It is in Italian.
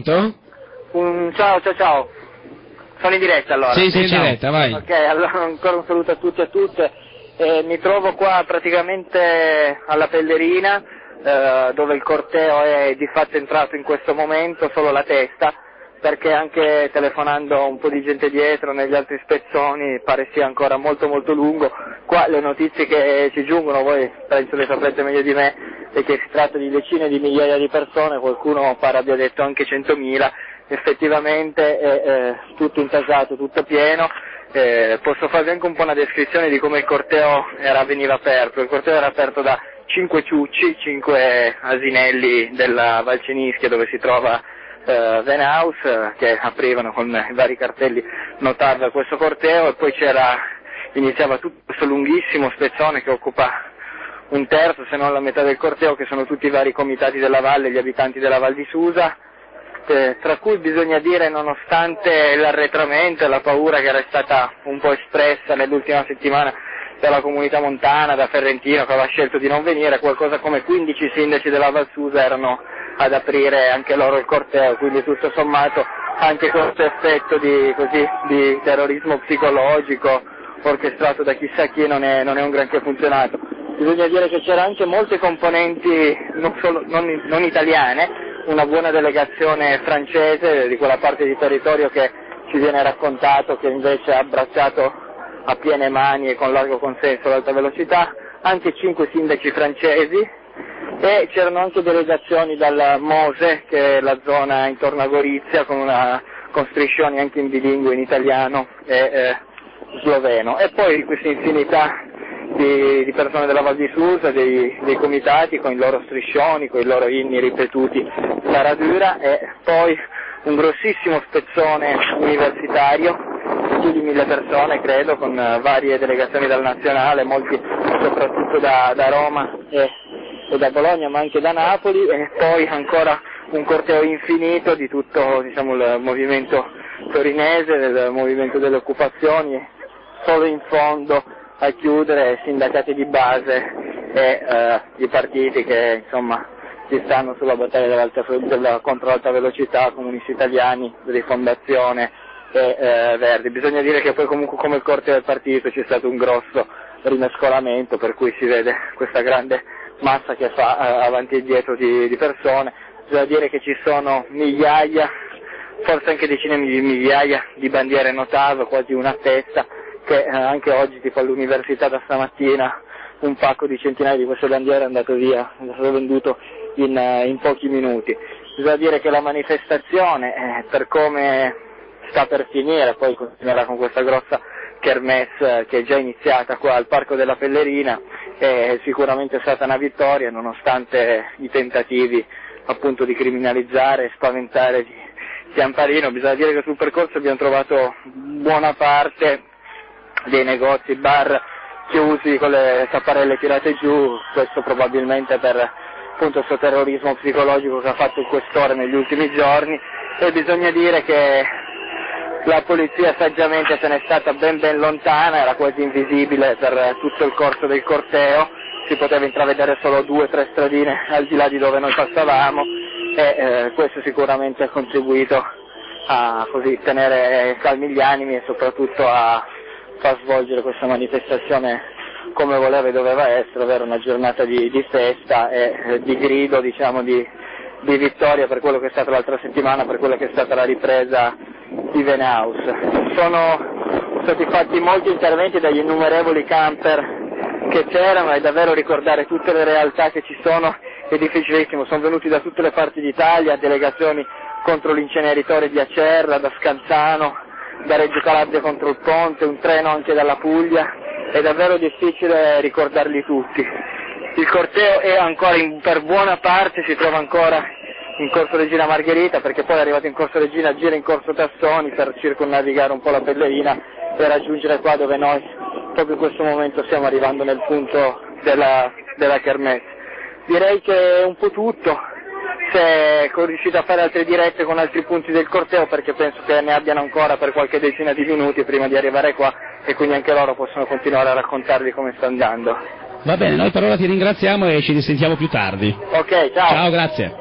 Pronto? Ciao. Sono in diretta allora. Sì, sei in diretta, vai. Ok, allora ancora un saluto a tutti e a tutte. Mi trovo qua praticamente alla Pellerina, dove il corteo è di fatto entrato in questo momento, solo la testa, perché anche telefonando un po' di gente dietro negli altri spezzoni pare sia ancora molto molto lungo. Qua le notizie che ci giungono, voi penso le saprete meglio di me, è che si tratta di decine di migliaia di persone, qualcuno pare abbia detto anche 100.000, effettivamente è tutto intasato, tutto pieno. Posso farvi anche un po' una descrizione di come il corteo veniva aperto. Il corteo era aperto da 5 ciucci, 5 asinelli della Valcenischia, dove si trova Venaus, che aprivano con i vari cartelli notavi a questo corteo, e poi iniziava tutto questo lunghissimo spezzone che occupa un terzo, se non la metà del corteo, che sono tutti i vari comitati della valle, gli abitanti della Val di Susa, tra cui bisogna dire, nonostante l'arretramento e la paura che era stata un po' espressa nell'ultima settimana dalla comunità montana, da Ferrentino, che aveva scelto di non venire, qualcosa come 15 sindaci della Val Susa erano ad aprire anche loro il corteo, quindi tutto sommato anche questo effetto di terrorismo psicologico orchestrato da chissà chi non è un granché funzionato. Bisogna dire che c'era anche molte componenti non italiane, una buona delegazione francese di quella parte di territorio che ci viene raccontato, che invece ha abbracciato a piene mani e con largo consenso l'alta velocità, anche 5 sindaci francesi, e c'erano anche delegazioni dal Mose, che è la zona intorno a Gorizia, con striscioni anche in bilingue, in italiano e sloveno, e poi questa infinità di persone della Val di Susa, dei comitati con i loro striscioni, con i loro inni ripetuti la radura, e poi un grossissimo spezzone universitario, più di 1000 persone credo, con varie delegazioni dal nazionale, molti soprattutto da Roma e da Bologna, ma anche da Napoli, e poi ancora un corteo infinito di tutto il movimento torinese, del movimento delle occupazioni, solo in fondo a chiudere sindacati di base e i partiti che ci stanno sulla battaglia contro l'alta velocità, Comunisti Italiani, Rifondazione e Verdi. Bisogna dire che poi comunque come il corteo del partito c'è stato un grosso rimescolamento, per cui si vede questa grande massa che fa avanti e dietro di persone. Bisogna dire che ci sono migliaia, forse anche decine di migliaia di bandiere notav, quasi una a testa, che anche oggi, tipo all'università da stamattina, un pacco di centinaia di queste bandiere è andato via, è stato venduto in pochi minuti. Bisogna dire che la manifestazione, per come sta per finire, poi continuerà con questa grossa kermesse che è già iniziata qua al Parco della Pellerina, è sicuramente stata una vittoria, nonostante i tentativi appunto di criminalizzare e spaventare Chiamparino. Bisogna dire che sul percorso abbiamo trovato buona parte dei negozi, bar chiusi con le tapparelle tirate giù, questo probabilmente per appunto questo terrorismo psicologico che ha fatto il questore negli ultimi giorni, e bisogna dire che la polizia saggiamente se n'è stata ben lontana, era quasi invisibile per tutto il corso del corteo, si poteva intravedere solo 2 o 3 stradine al di là di dove noi passavamo, e questo sicuramente ha contribuito a tenere calmi gli animi e soprattutto a far svolgere questa manifestazione come voleva e doveva essere, ovvero una giornata di festa e di grido, di vittoria per quello che è stato l'altra settimana, per quella che è stata la ripresa di Venaus. Sono stati fatti molti interventi dagli innumerevoli camper che c'erano, e davvero ricordare tutte le realtà che ci sono è difficilissimo. Sono venuti da tutte le parti d'Italia, delegazioni contro l'inceneritore di Acerra, da Scanzano, da Reggio Calabria contro il ponte, un treno anche dalla Puglia, è davvero difficile ricordarli tutti. Il corteo è ancora per buona parte, si trova ancora in Corso Regina Margherita, perché poi è arrivato in Corso Regina, gira in Corso Tassoni per circonnavigare un po' la Pellerina e raggiungere qua dove noi proprio in questo momento stiamo arrivando, nel punto della kermesse. Direi che è un po' tutto. Se riuscite a fare altre dirette con altri punti del corteo, perché penso che ne abbiano ancora per qualche decina di minuti prima di arrivare qua, e quindi anche loro possono continuare a raccontarvi come sta andando. Va bene, noi per ora ti ringraziamo e ci risentiamo più tardi. Ok, ciao. Ciao, grazie.